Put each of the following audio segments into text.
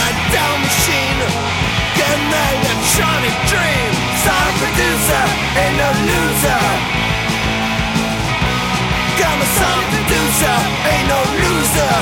my down machine, get my electronic dream. Song producer, ain't no loser. Got my song producer, ain't no loser.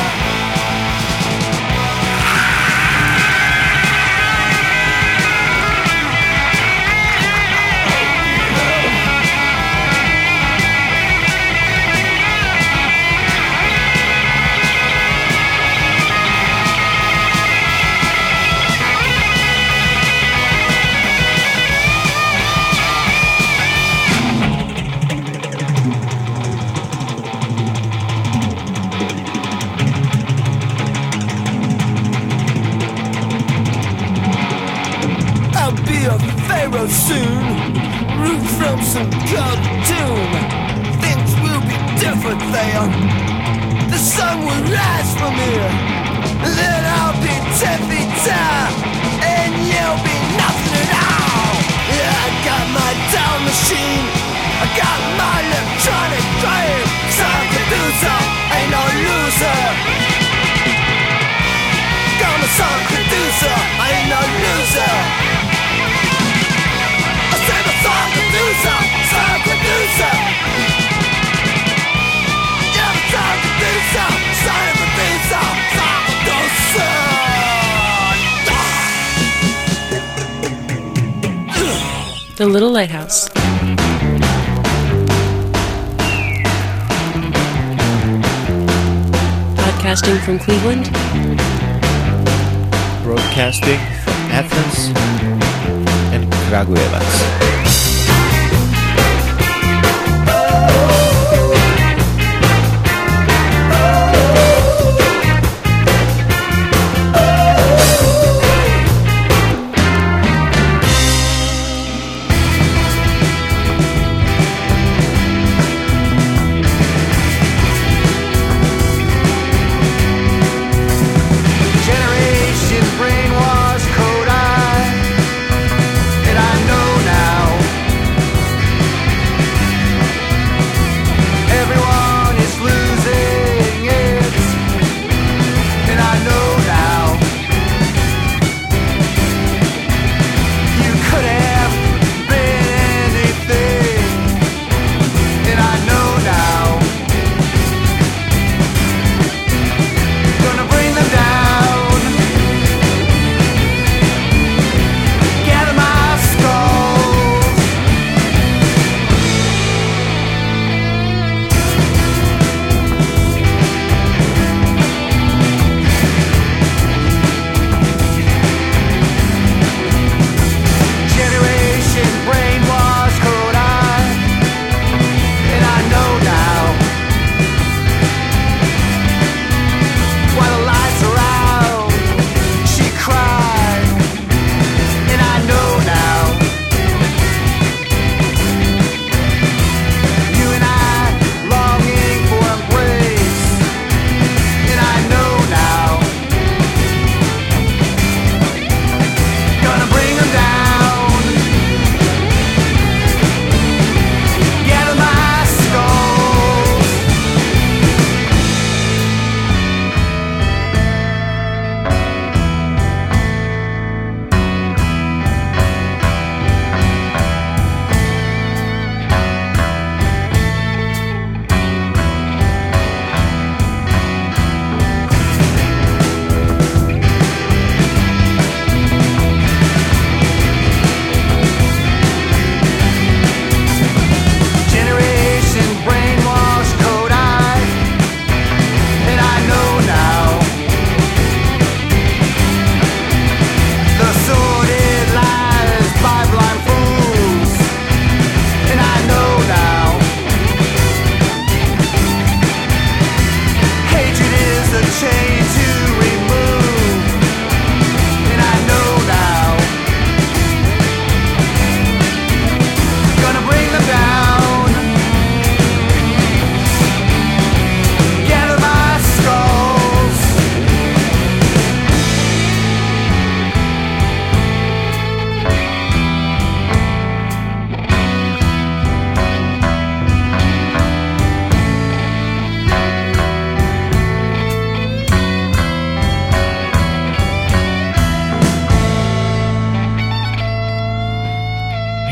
Be a pharaoh soon, root from some cartoon. Things will be different there. The sun will rise from here. Then I'll be 10 feet tall, and you'll be nothing at all. Yeah, I got my down machine, I got my electronic dream. Song producer, ain't no loser. Got my song producer, I ain't no loser. Song producer, song producer. Yeah, the song producer, song producer, song producer. The Little Lighthouse. Podcasting from Cleveland. Broadcasting from Athens and Kragujevac. Generation brainwashed, cold-eyed, and I know now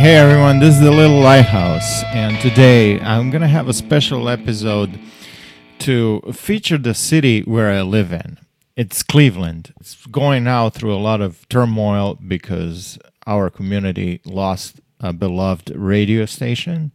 Hey everyone, this is the Little Lighthouse, and today I'm gonna have a special episode to feature the city where I live in. It's Cleveland. It's going now through a lot of turmoil because our community lost a beloved radio station,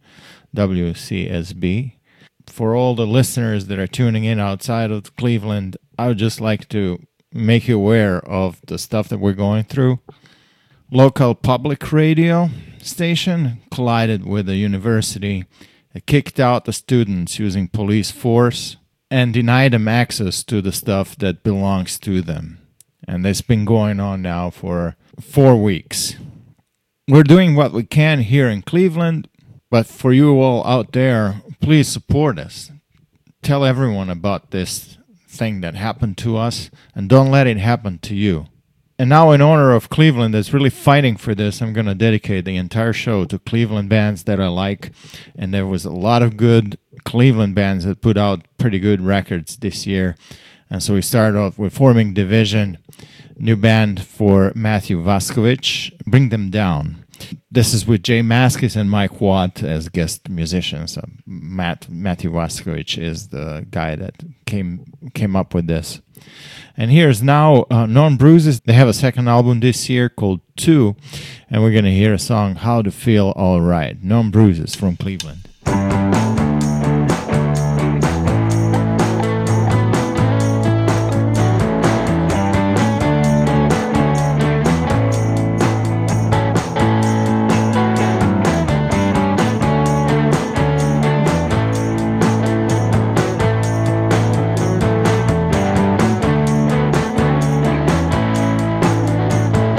WCSB. For all the listeners that are tuning in outside of Cleveland, I would just like to make you aware of the stuff that we're going through. Local public radio station collided with a university. It kicked out the students using police force and denied them access to the stuff that belongs to them. And it's been going on now for 4 weeks. We're doing what we can here in Cleveland, but for you all out there, please support us. Tell everyone about this thing that happened to us, and don't let it happen to you. And now, in honor of Cleveland that's really fighting for this, I'm going to dedicate the entire show to Cleveland bands that I like. And there was a lot of good Cleveland bands that put out pretty good records this year. And so we started off with forming Division, new band for Matthew Vaskovich, Bring Them Down. This is with Jay Maskis and Mike Watt as guest musicians. Matthew Vaskovich is the guy that came up with this. And here's now Norm Bruises. They have a second album this year called 2, and we're going to hear a song, How to Feel All Right. Norm Bruises from Cleveland.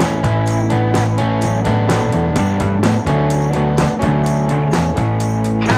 How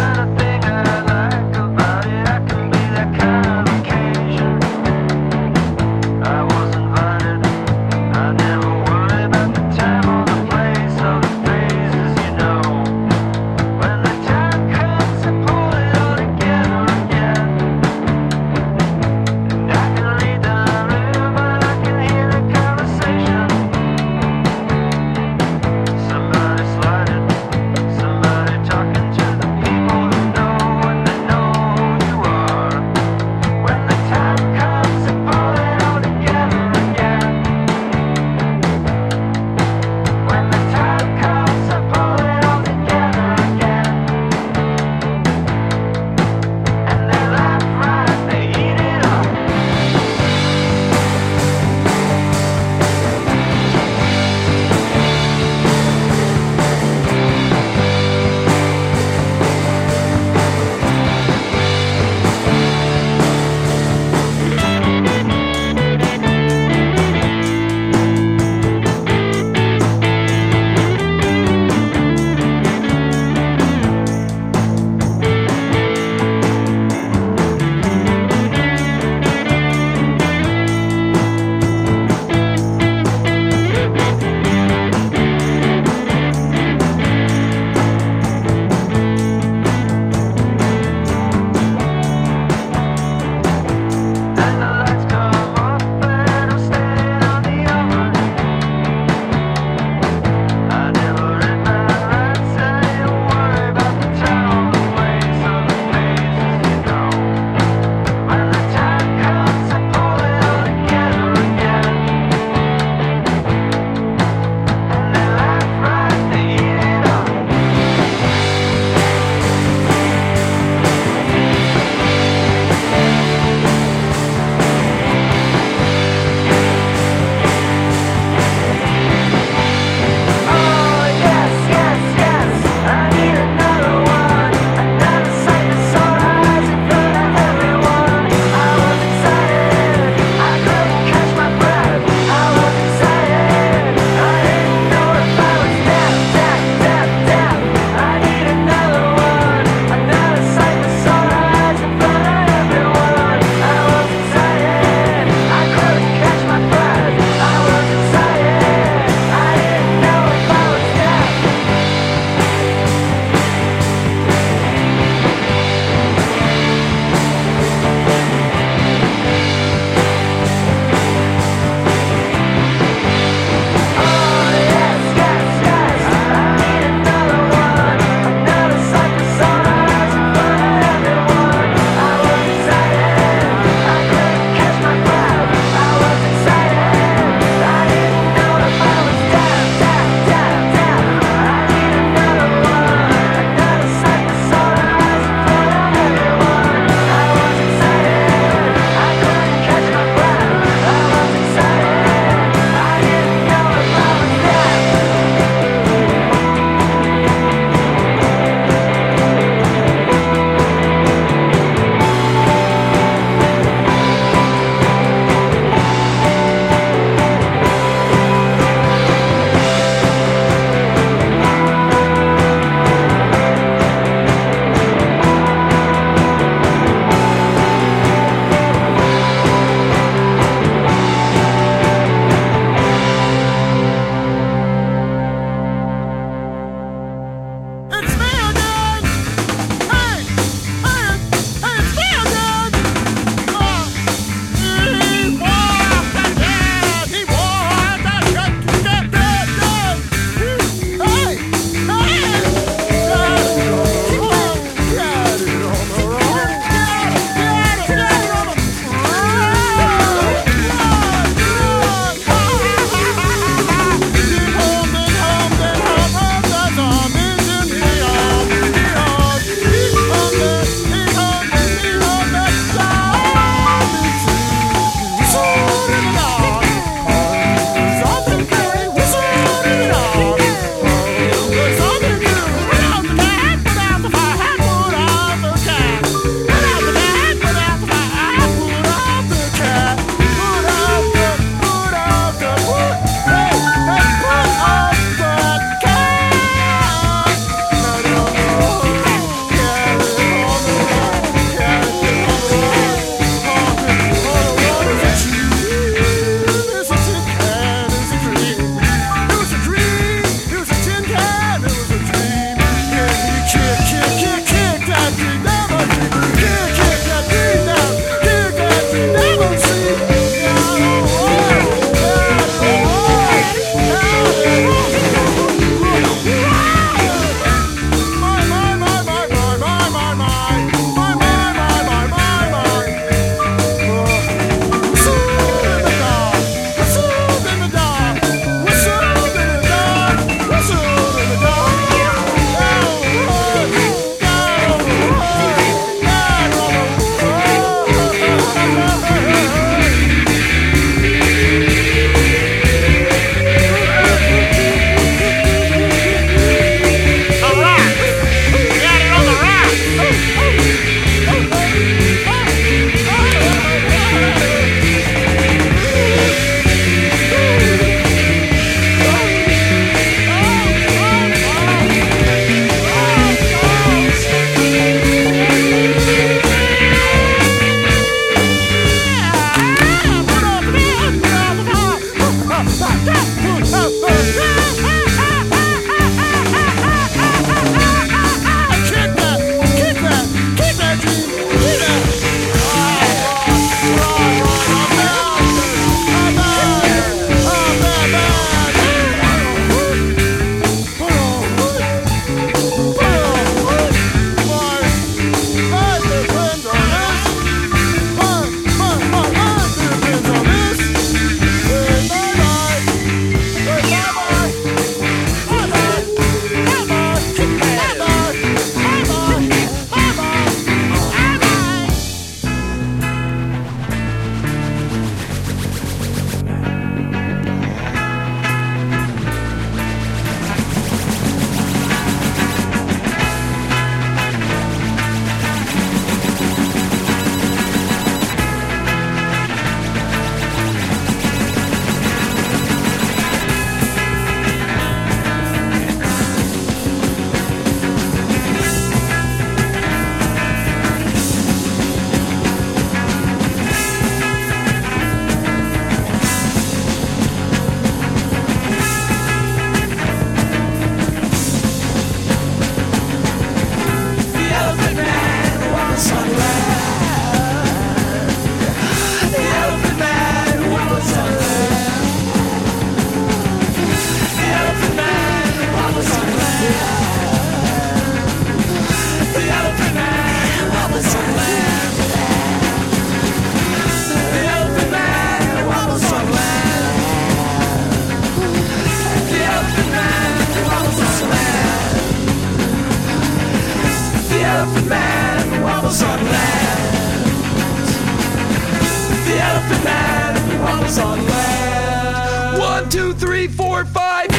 man walks on land. 1, 2, 3, 4, 5.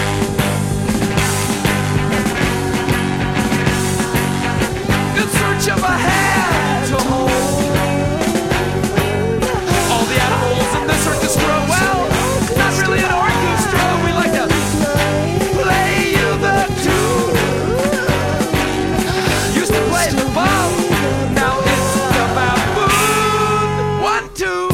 In search of a hand to hold. All the animals in this orchestra, well, not really an orchestra. We like to play you the tune. Used to play the bum, now it's the baboon. 1, 2.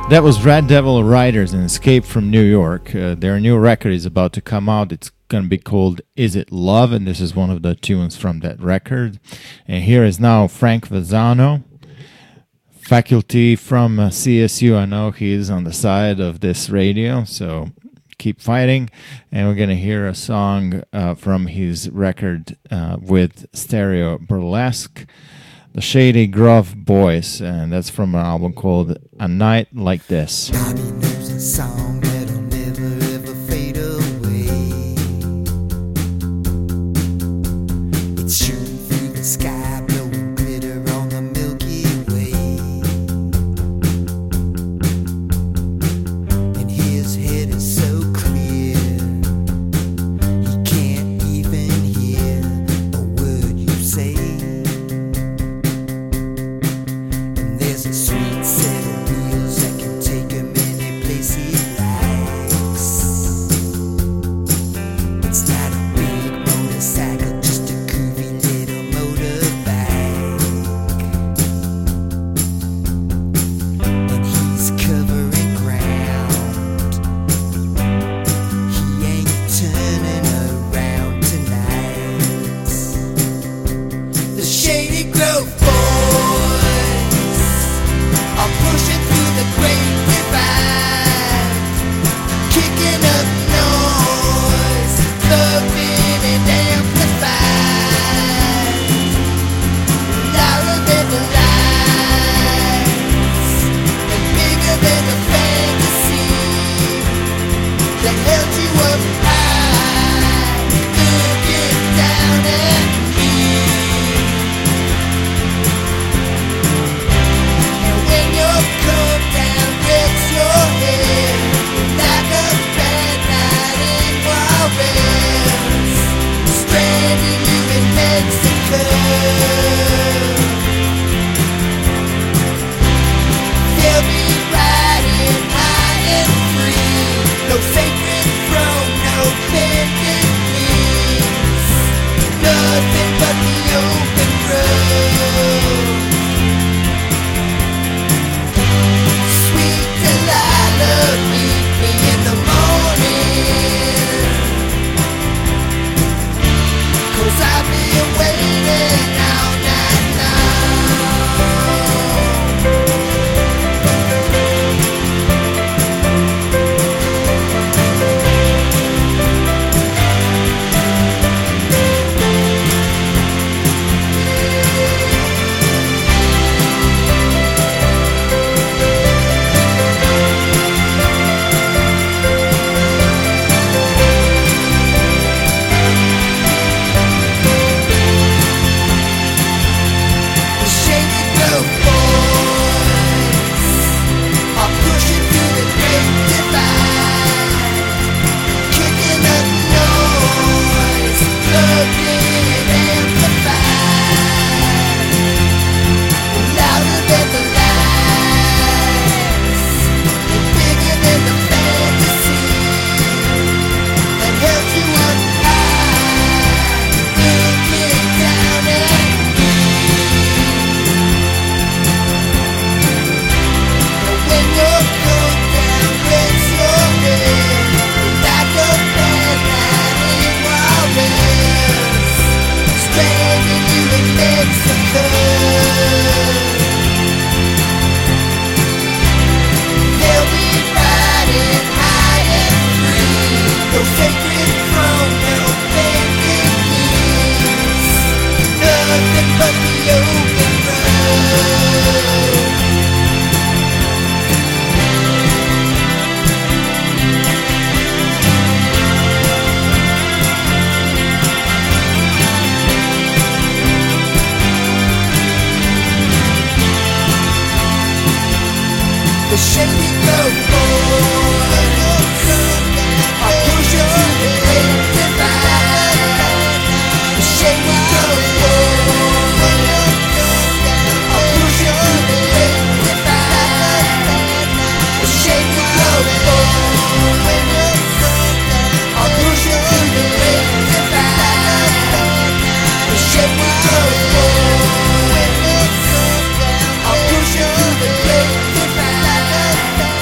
That was Red Devil Riders and Escape from New York. Their new record is about to come out. It's going to be called Is It Love? And this is one of the tunes from that record. And here is now Frank Vazzano, faculty from CSU. I know he's on the side of this radio, so keep fighting. And we're going to hear a song from his record with Stereo Burlesque, The Shady Grove Boys, and that's from an album called A Night Like This. Bobby knows a song that'll never ever fade away. It's shooting through the sky, blowing glitter on the Milky Way. And his head is so clear, he can't even hear a word you say. There's a sweet set of wheels that can take him any place he likes. It's not a big motorcycle, just a groovy little motorbike. And he's covering ground. He ain't turning around tonight. The Shady Grove Boys are pushing through the great divide, kicking up noise, thumping and amplified, louder than the lights, and bigger than the fantasy that held you up high, looking down at me. And when your coat down breaks your head, like a bad night in Juarez, stranding you in Mexico. They'll be riding high and free, no sacred throne, no bended knees, nothing but the open road. Sweet Delilah, meet me in the morning, 'cause I've been waiting all night long. The Shady Grove Boys are pushing through the great divide, kicking up noise, thumping and amplified, louder than the lights, and bigger than the fantasy that held you up high, looking down at me. And when your coat down breaks your head, like a bad night in Juarez, stranding you in Mexico. They'll be riding high and free, no sacred throne, no bended knees, nothing but the open road. The Shady Grove Boys are pushing through the great divide. The Shady Grove Boys are pushing through the great divide. The Shady Grove Boys are pushing through the great divide. The Shady Grove Boys are pushing through the great divide.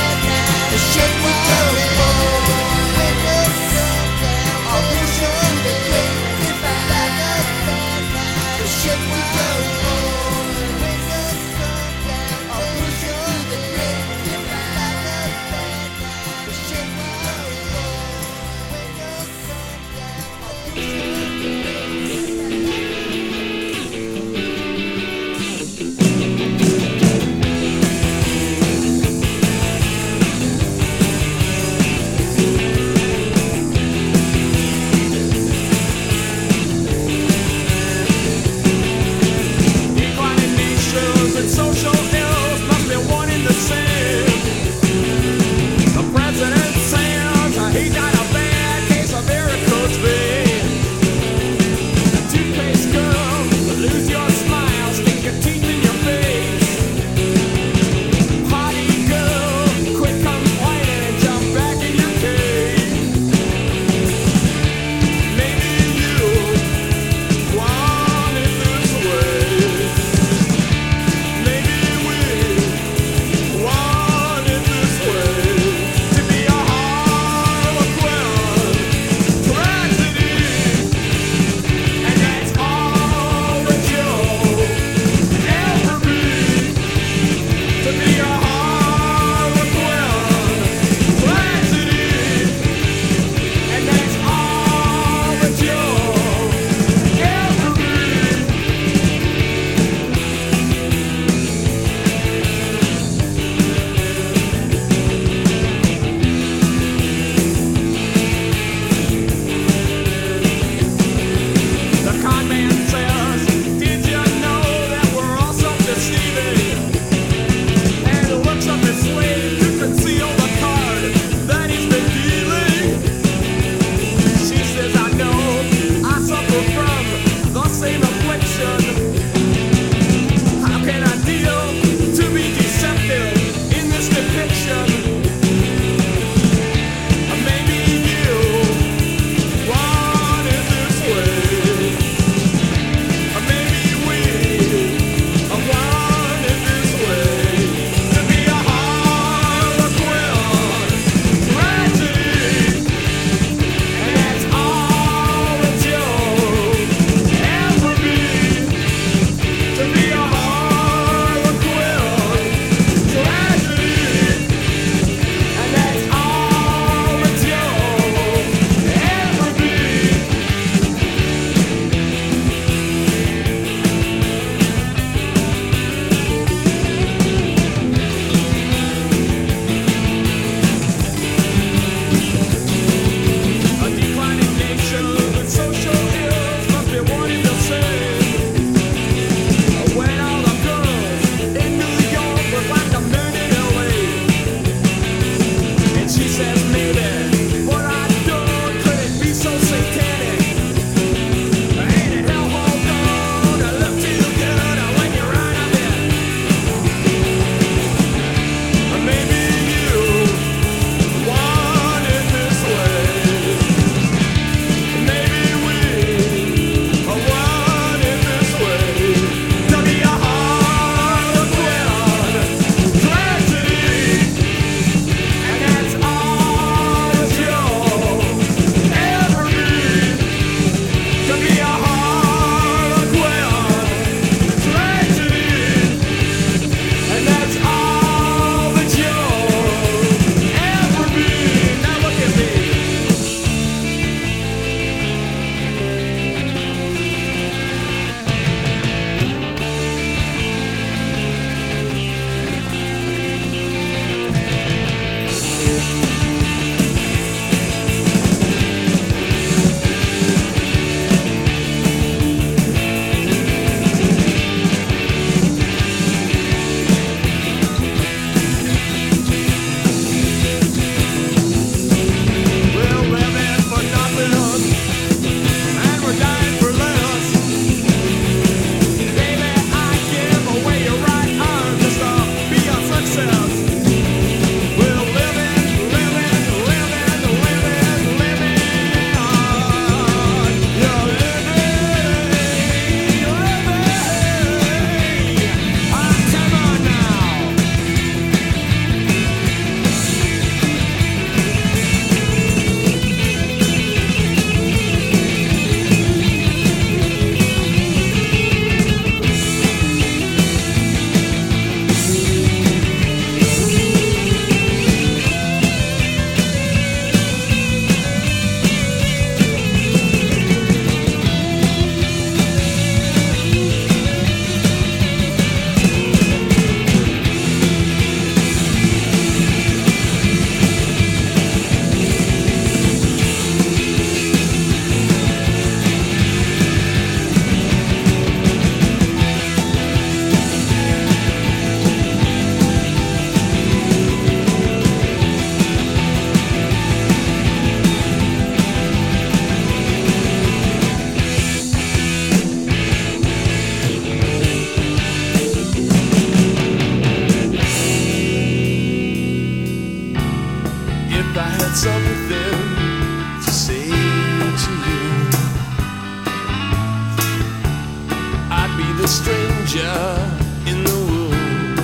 manger in the womb.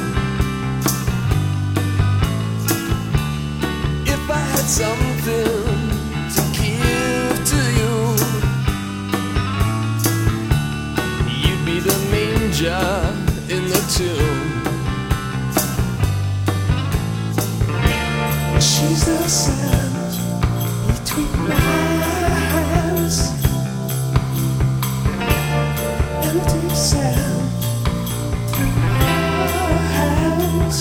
If I had something to give to you, you'd be the manger in the tomb. She's the sand between my hands, empty sand through her hands.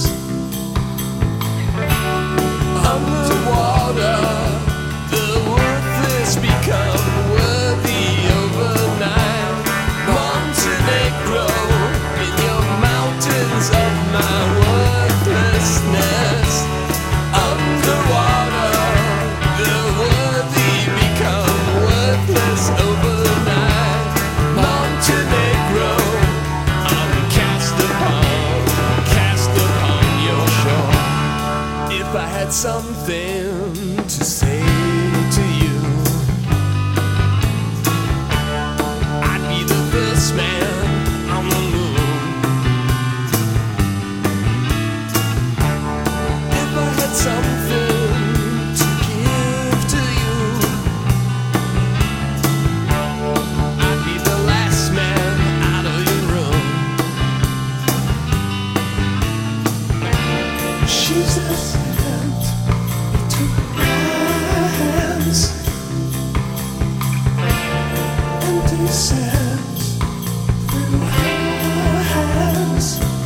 Underwater, the worthless become worthy overnight. Montenegro, in your mountains of my worthlessness. Underwater, the worthy become worthless overnight. Montenegro, I'm cast upon your shore. If I had something to say to you, I'd be the first man on the moon. If I had something to give to you, I'd be the last man out of your room. She's the sand between my hands, empty sands through her hands.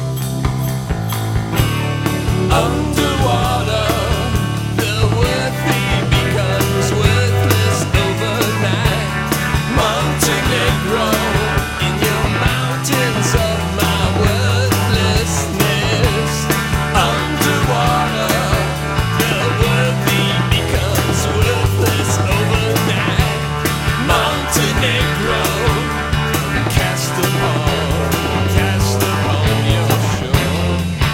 Underwater, the worthy becomes worthless overnight. Montenegro, in your mountains of my worthlessness. Underwater, the worthy becomes worthless overnight. Montenegro, cast upon your shore.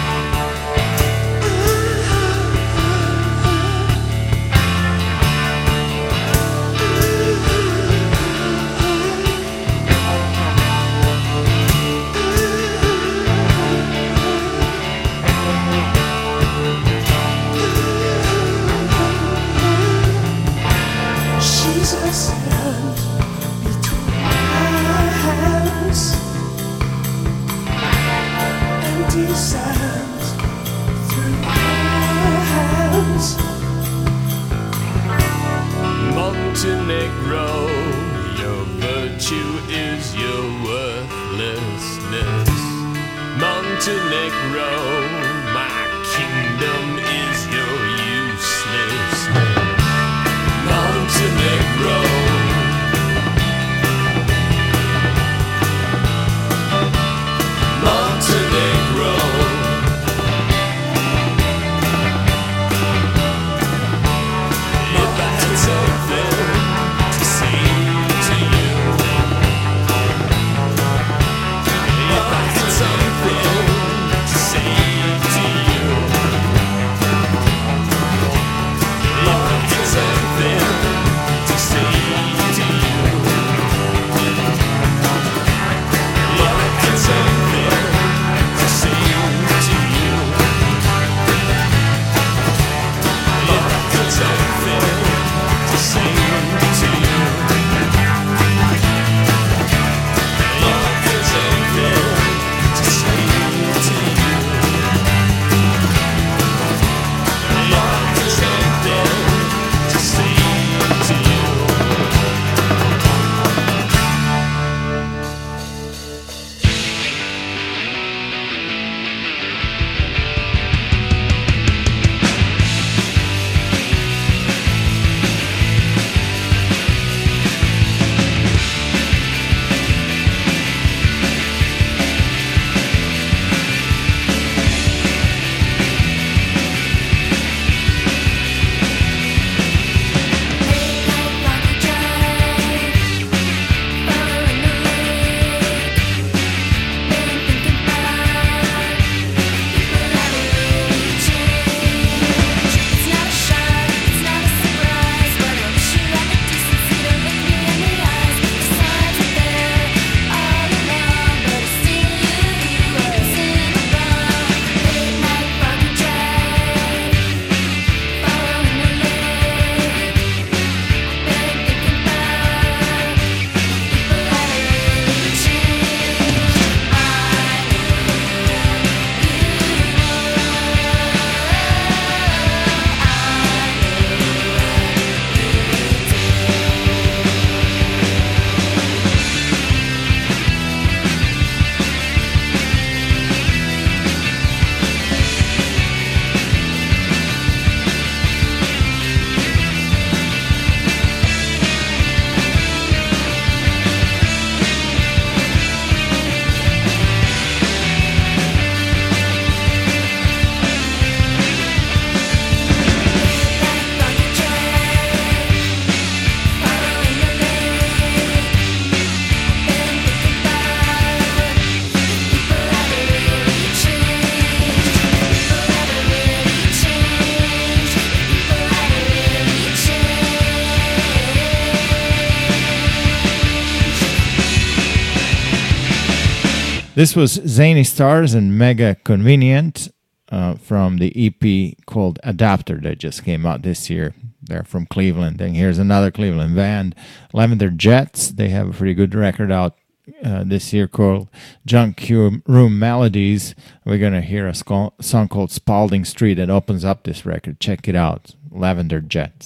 She's a sand between my hands, empty sands through her hands. Montenegro, your virtue is your worthlessness. Montenegro, my kingdom is your uselessness. Montenegro, Montenegro, if I had something to say to you, if I had something to say to you, This was Zany Stars and Mega Convenient from the EP called Adapter that just came out this year. They're from Cleveland. And here's another Cleveland band, Lavender Jets. They have a pretty good record out this year called Junk Room Melodies. We're going to hear a song called Spalding Street that opens up this record. Check it out, Lavender Jets.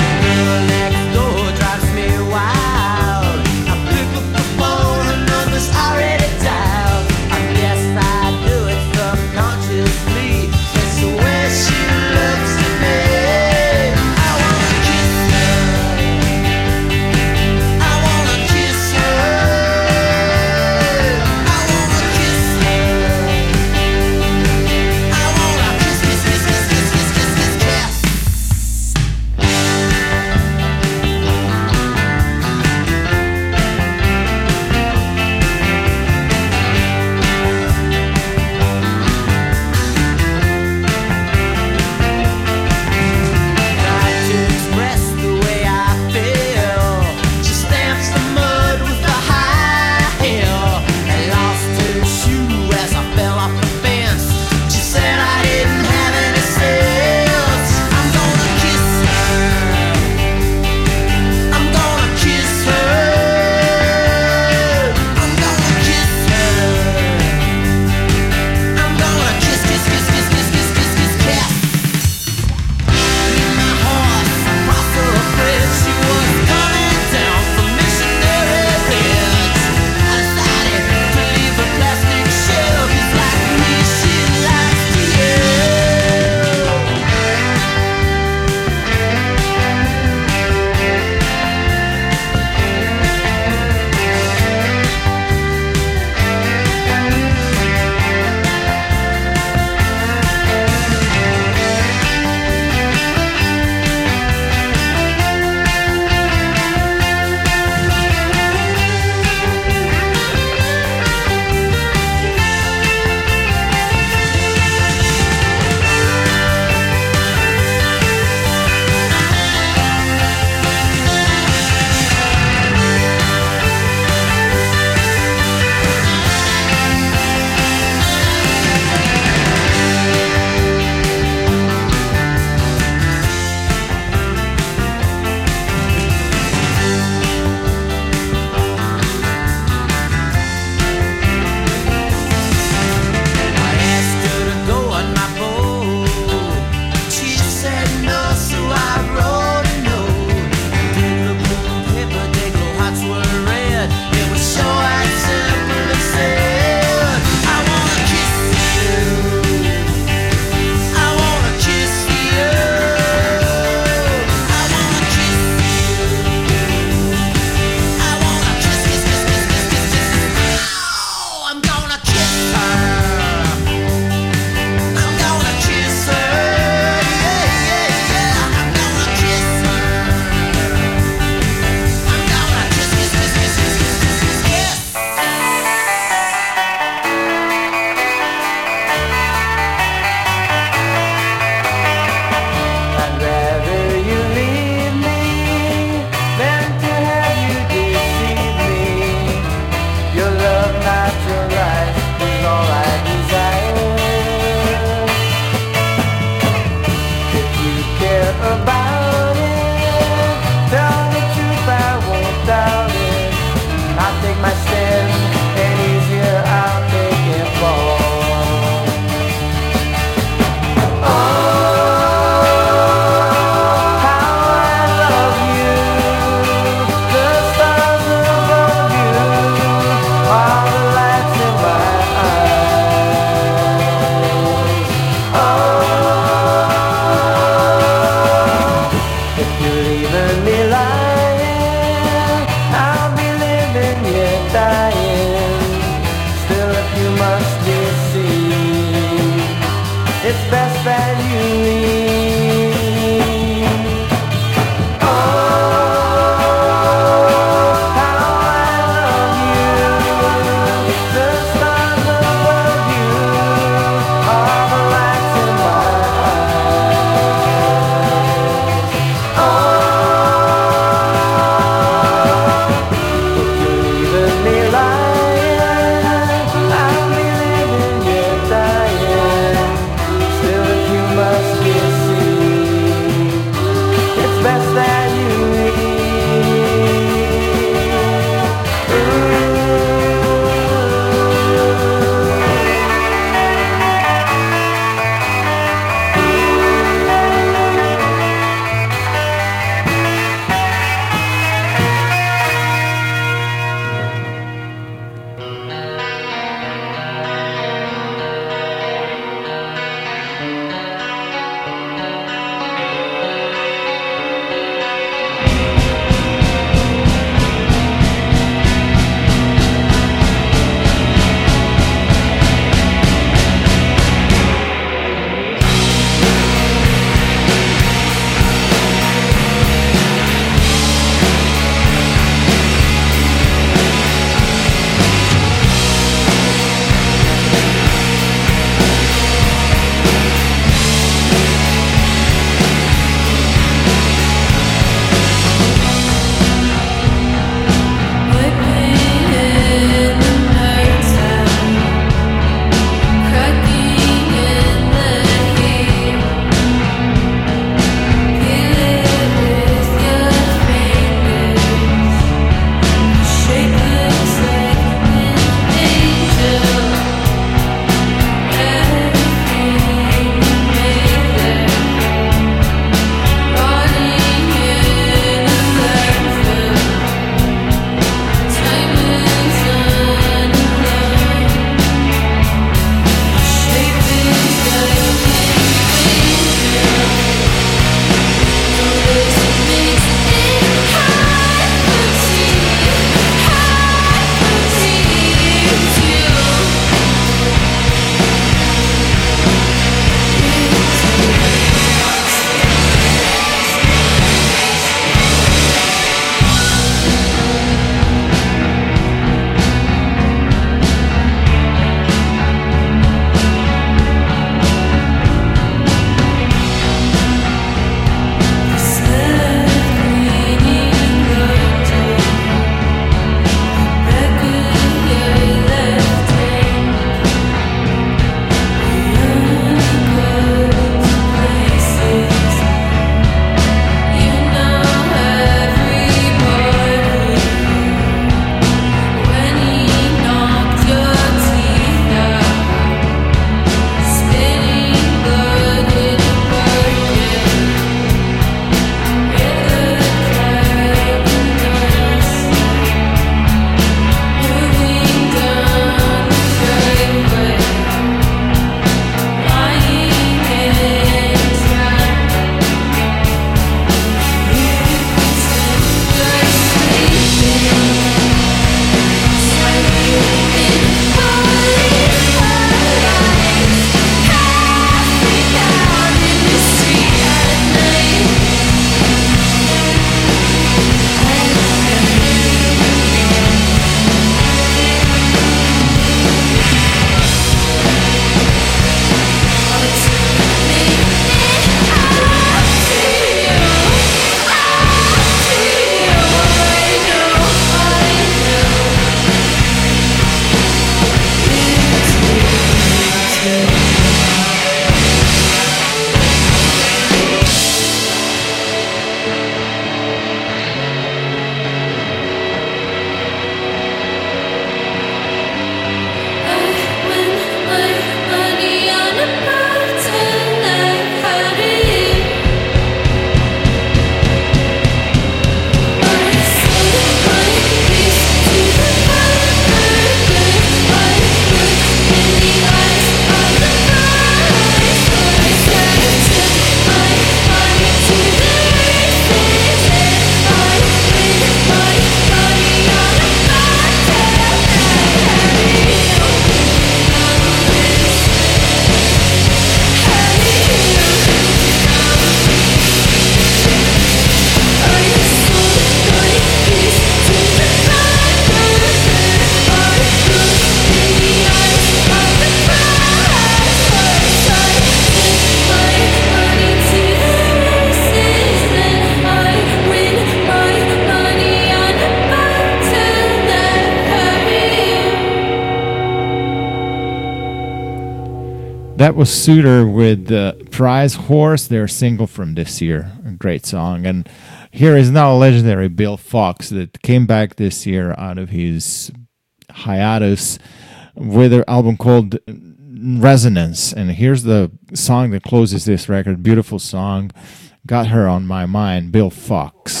That was Suitor with Prize Horse, their single from this year. A great song. And here is now legendary Bill Fox that came back this year out of his hiatus with an album called Resonance. And here's the song that closes this record. Beautiful song. Got Her on My Mind, Bill Fox.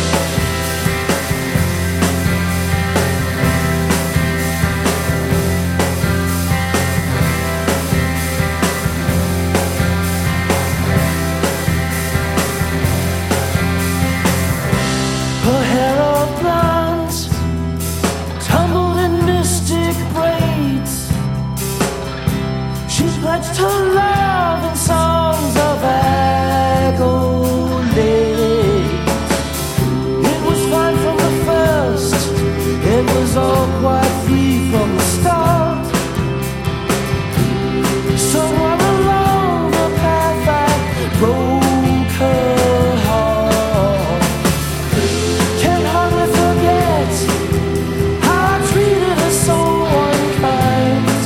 Her hair all blonde, tumbled in mystic braids. She pledged her love in songs of accolade. It was fine from the first, it was all quite free from the start. Somewhere along the path I broke her heart. Can't hardly forget how I treated her so unkind.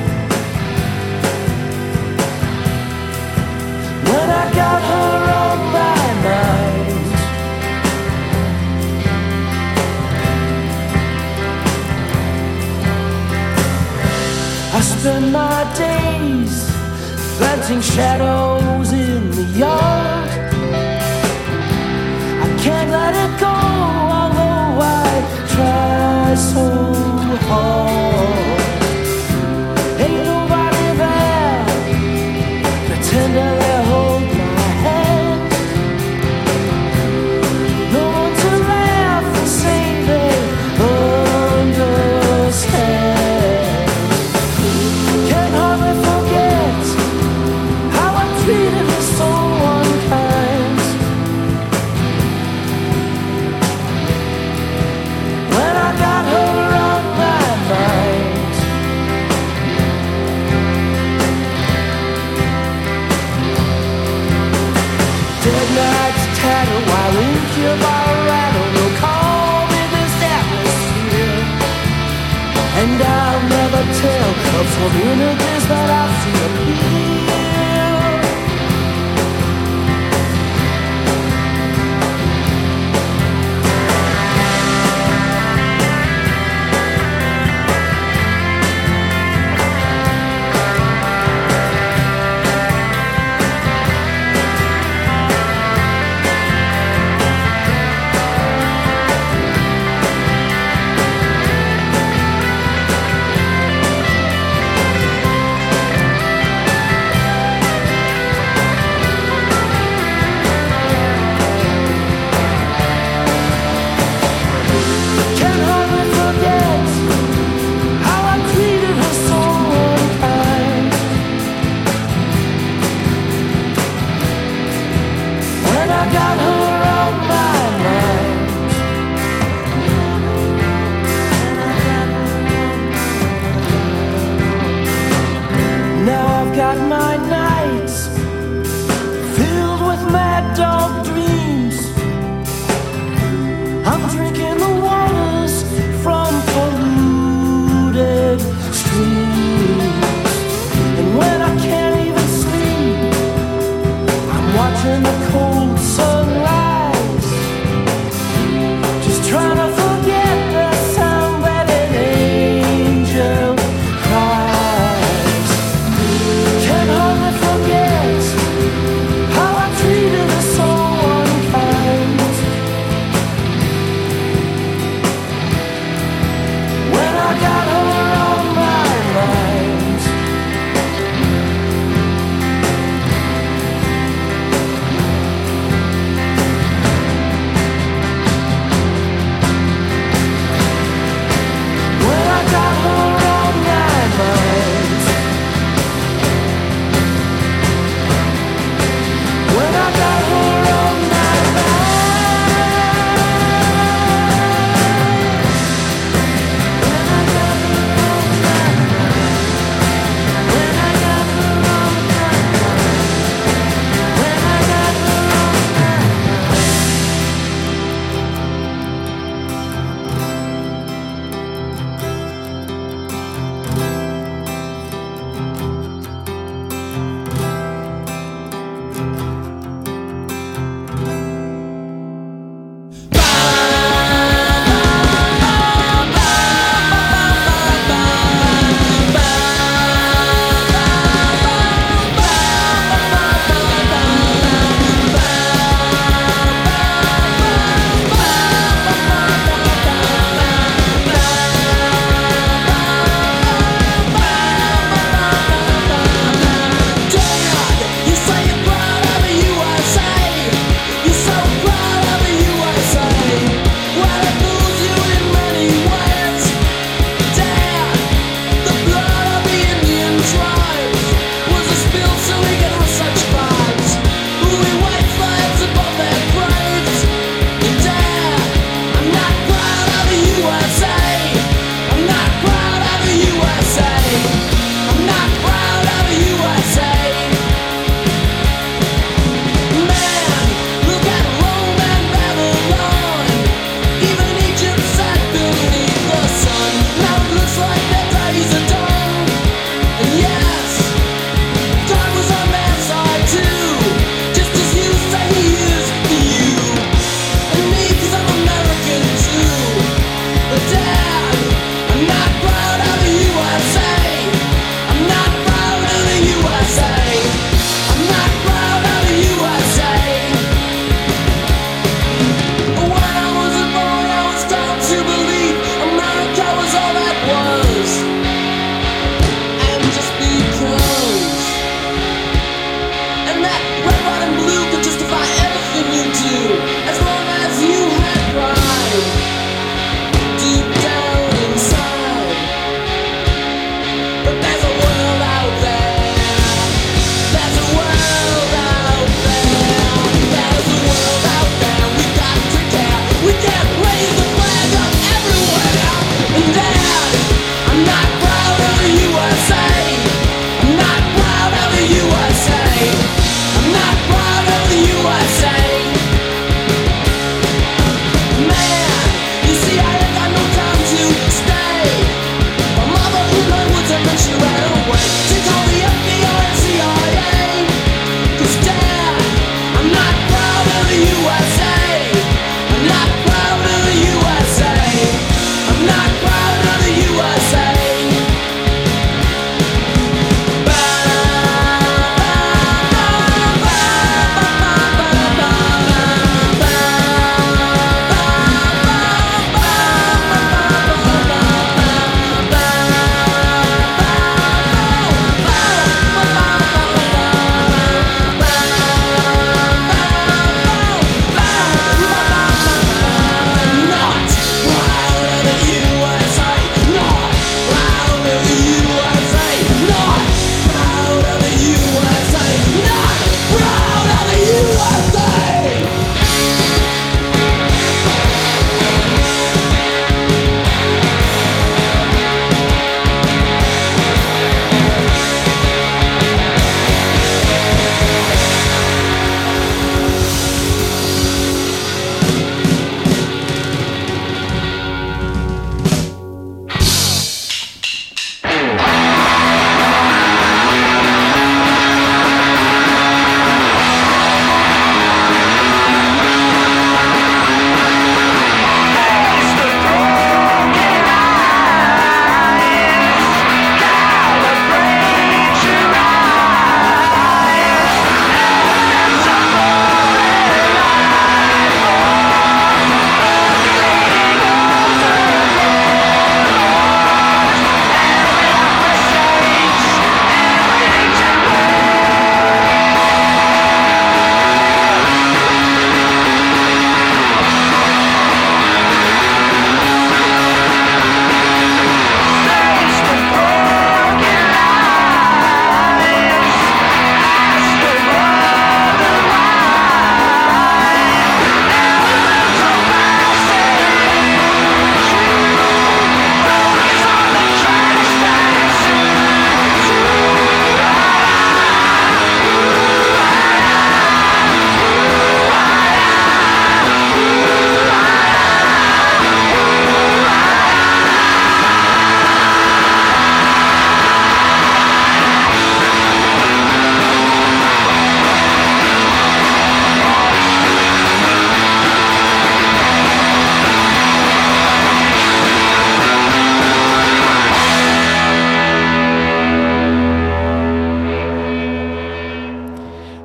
When I got her on my mind, I spend my days planting shadows in the yard. I can't let it go, although I try so hard. Ain't nobody there to tenderly hold my hand. No one to laugh and say they understand. Can't hardly forget how I treated her so unkind. When I got her on my mind, dead nights tatter while incubus rattle will call me this atmosphere. And I'll never tell of some images that I've seen appear.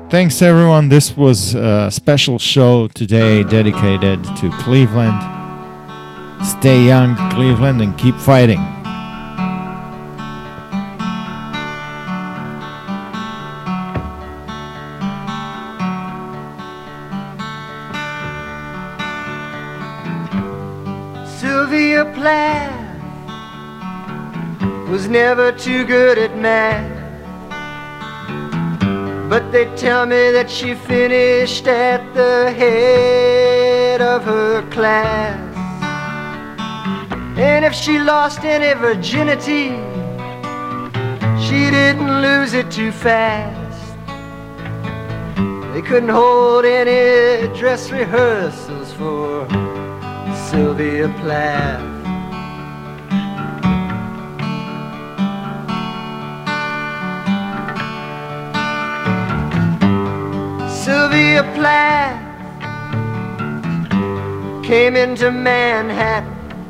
Thanks, everyone. This was a special show today dedicated to Cleveland. Stay young, Cleveland, and keep fighting. Sylvia Plath was never too good at math, but they tell me that she finished at the head of her class. And if she lost any virginity, she didn't lose it too fast. They couldn't hold any dress rehearsals for Sylvia Plath. Sylvia Plath came into Manhattan.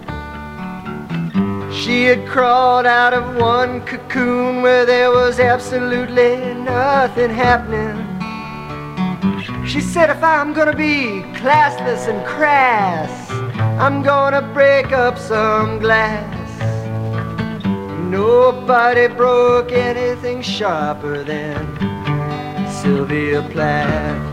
She had crawled out of one cocoon where there was absolutely nothing happening. She said, if I'm gonna be classless and crass, I'm gonna break up some glass. Nobody broke anything sharper than Sylvia Plath.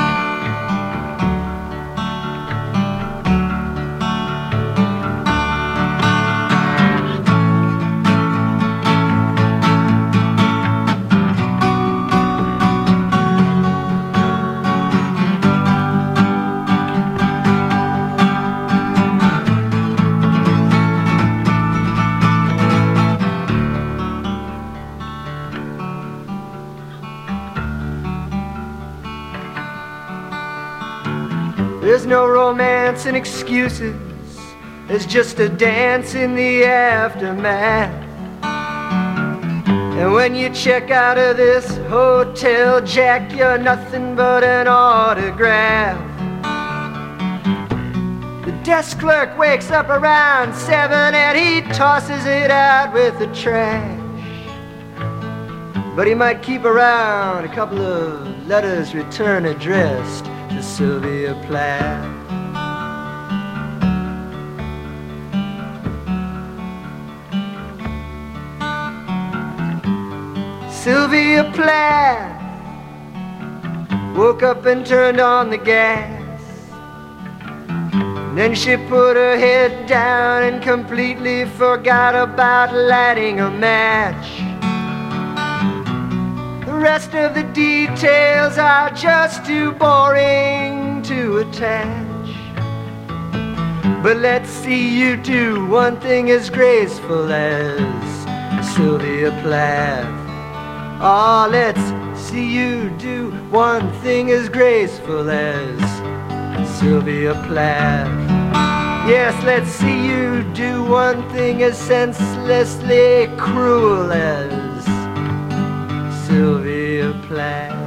There's no romance and excuses, there's just a dance in the aftermath. And when you check out of this hotel, Jack, you're nothing but an autograph. The desk clerk wakes up around 7 and he tosses it out with the trash. But he might keep around a couple of letters return addressed to Sylvia Plath. Sylvia Plath woke up and turned on the gas. Then she put her head down and completely forgot about lighting a match. The rest of the details are just too boring to attach. But let's see you do one thing as graceful as Sylvia Plath. Oh, let's see you do one thing as graceful as Sylvia Plath. Yes, let's see you do one thing as senselessly cruel as Sylvia Plath.